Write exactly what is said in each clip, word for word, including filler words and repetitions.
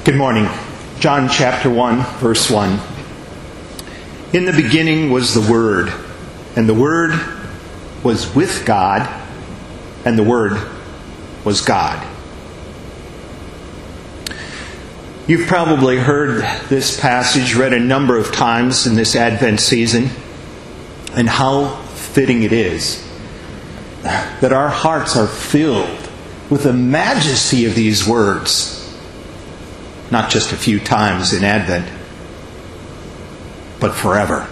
Good morning. John chapter one, verse one. In the beginning was the Word, and the Word was with God, and the Word was God. You've probably heard this passage read a number of times in this Advent season, and how fitting it is that our hearts are filled with the majesty of these words. Not just a few times in Advent, but forever.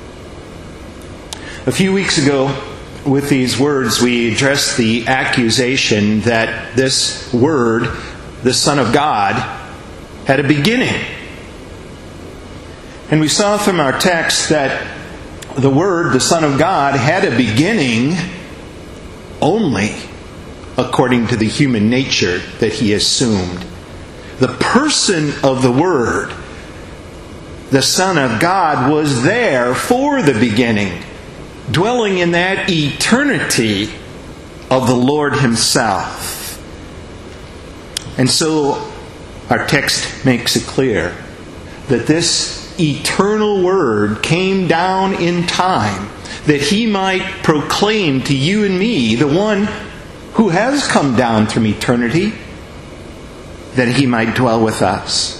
A few weeks ago, with these words, we addressed the accusation that this Word, the Son of God, had a beginning. And we saw from our text that the Word, the Son of God, had a beginning only according to the human nature that He assumed. The person of the Word, the Son of God, was there for the beginning, dwelling in that eternity of the Lord Himself. And so our text makes it clear that this eternal Word came down in time that He might proclaim to you and me, the one who has come down from eternity, that He might dwell with us.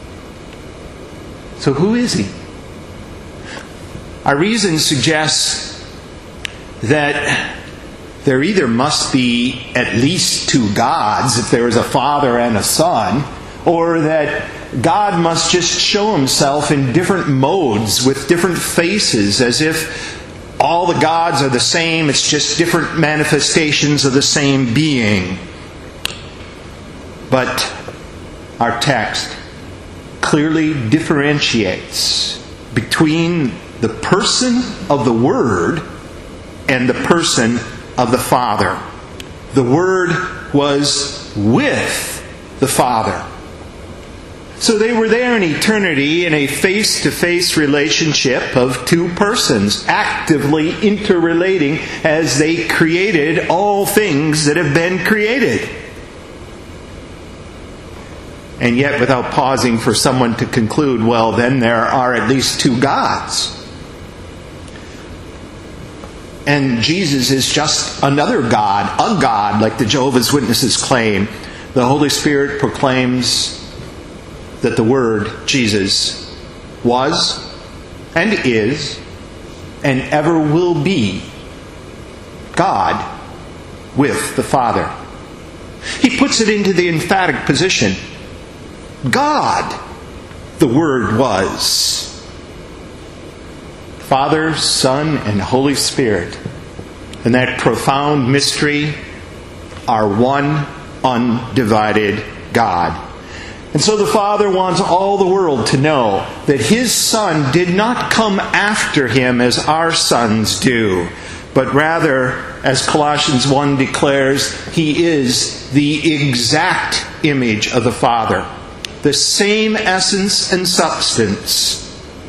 So who is He? Our reason suggests that there either must be at least two gods, if there is a Father and a Son, or that God must just show Himself in different modes with different faces, as if all the gods are the same, it's just different manifestations of the same being. But our text clearly differentiates between the person of the Word and the person of the Father. The Word was with the Father. So they were there in eternity in a face-to-face relationship of two persons, actively interrelating as they created all things that have been created. And yet, without pausing for someone to conclude, well, then there are at least two gods. And Jesus is just another God, a God, like the Jehovah's Witnesses claim. The Holy Spirit proclaims that the Word, Jesus, was and is and ever will be God with the Father. He puts it into the emphatic position. God, the Word was. Father, Son, and Holy Spirit, in that profound mystery, are one undivided God. And so the Father wants all the world to know that His Son did not come after Him as our sons do, but rather, as Colossians one declares, He is the exact image of the Father. The same essence and substance.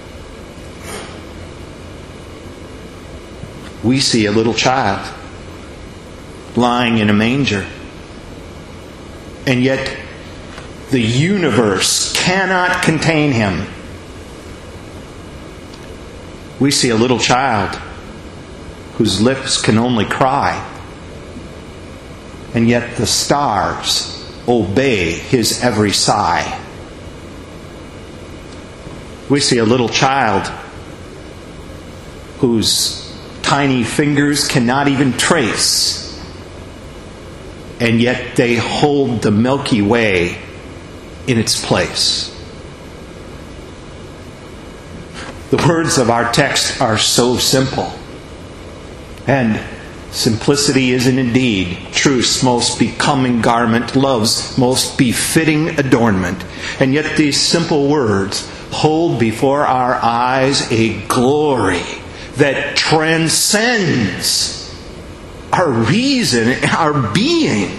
We see a little child lying in a manger. And yet, the universe cannot contain Him. We see a little child whose lips can only cry. And yet the stars obey His every sigh. We see a little child whose tiny fingers cannot even trace, and yet they hold the Milky Way in its place. The words of our text are so simple, and simplicity is indeed truth's most becoming garment, love's most befitting adornment. And yet these simple words hold before our eyes a glory that transcends our reason, our being.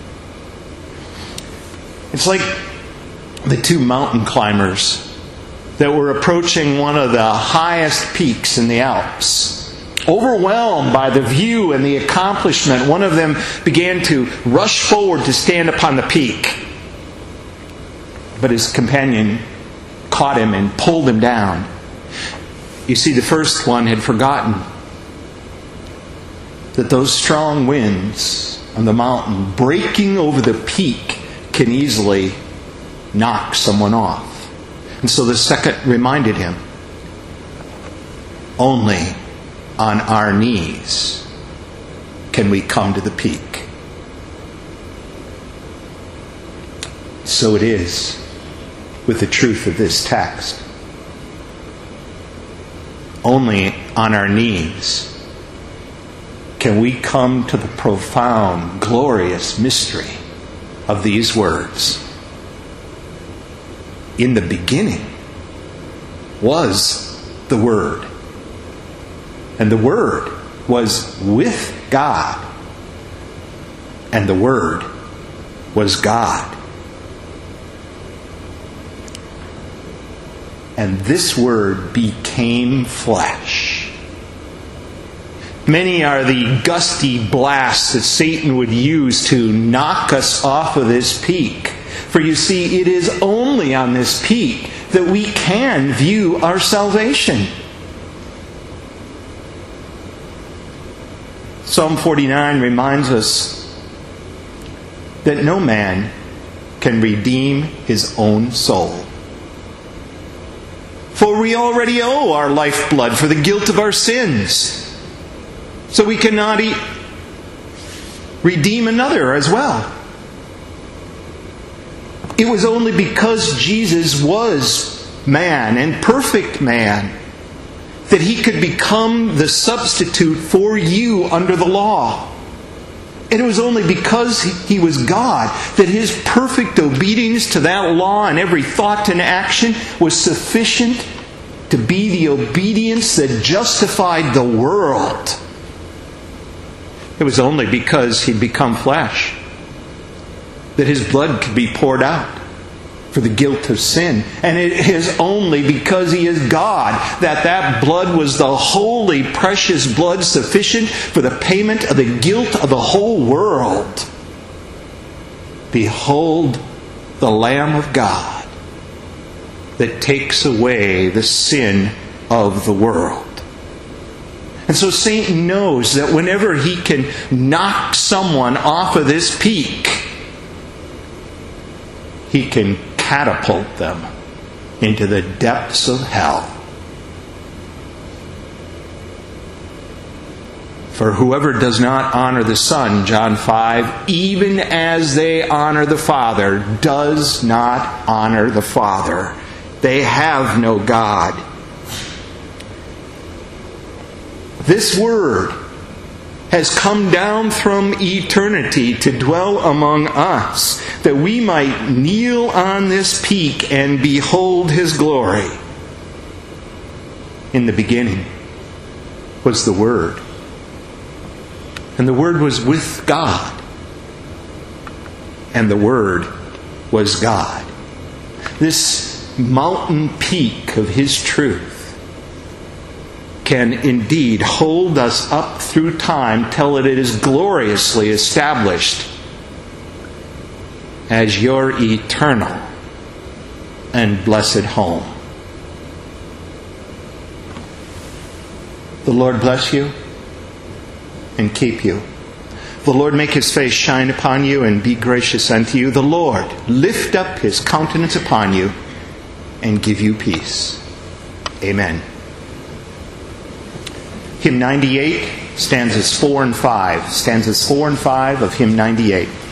It's like the two mountain climbers that were approaching one of the highest peaks in the Alps. Overwhelmed by the view and the accomplishment, one of them began to rush forward to stand upon the peak. but his companion caught him and pulled him down. You see, the first one had forgotten that those strong winds on the mountain breaking over the peak can easily knock someone off. And so the second reminded him, only on our knees can we come to the peak. So it is with the truth of this text. Only on our knees can we come to the profound, glorious mystery of these words. In the beginning was the Word, and the Word was with God, and the Word was God. And this Word became flesh. Many are the gusty blasts that Satan would use to knock us off of this peak. For you see, it is only on this peak that we can view our salvation. Psalm forty-nine reminds us that no man can redeem his own soul. For we already owe our lifeblood for the guilt of our sins. So we cannot e- redeem another as well. It was only because Jesus was man and perfect man that he could become the substitute for you under the law. And it was only because he was God that his perfect obedience to that law and every thought and action was sufficient to be the obedience that justified the world. It was only because he'd become flesh that his blood could be poured out for the guilt of sin. And it is only because he is God that that blood was the holy, precious blood sufficient for the payment of the guilt of the whole world. Behold the Lamb of God that takes away the sin of the world. And so Satan knows that whenever he can knock someone off of this peak, he can catapult them into the depths of hell. For whoever does not honor the Son, John five, even as they honor the Father, does not honor the Father. They have no God. This Word has come down from eternity to dwell among us, that we might kneel on this peak and behold His glory. In the beginning was the Word, and the Word was with God, and the Word was God. This mountain peak of His truth can indeed hold us up through time till it is gloriously established as your eternal and blessed home. The Lord bless you and keep you. The Lord make His face shine upon you and be gracious unto you. The Lord lift up His countenance upon you and give you peace. Amen. Hymn ninety-eight, stanzas four and five. Stanzas four and five of hymn ninety-eight.